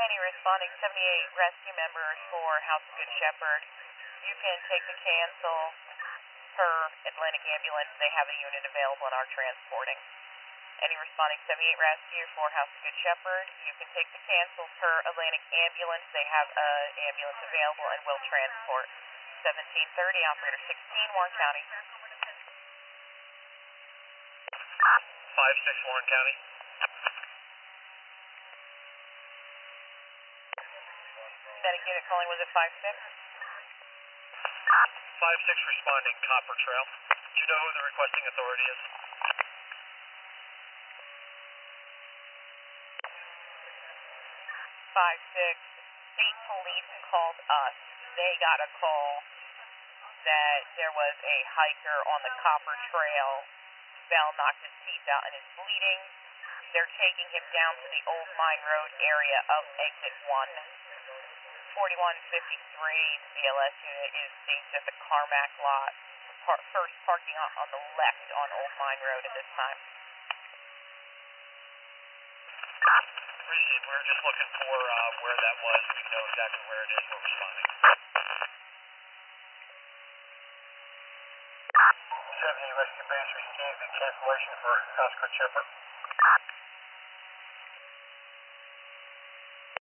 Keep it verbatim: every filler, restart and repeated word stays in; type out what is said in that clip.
Any responding seventy-eight rescue members for House of Good Shepherd, you can take the cancel per Atlantic Ambulance. They have a unit available and are transporting. Any responding seventy-eight rescue for House of Good Shepherd, you can take the cancel per Atlantic Ambulance. They have an ambulance available and will transport. seventeen thirty, operator sixteen, Warren County. five six, Warren County. Static unit calling, was it five six? five six responding, Copper Trail. Do you know who the requesting authority is? five six. State police called us. They got a call that there was a hiker on the Copper Trail. Fell, knocked his teeth out, and is bleeding. They're taking him down to the Old Mine Road area of exit one. forty-one fifty-three, the B L S unit is staged at the Carmack lot. Par first parking on, on the left on Old Mine Road at this time. Receive, we were just looking for uh, where that was. We know exactly where it is. We're responding. seventy rescue base received the cancellation for House Good Shepherd.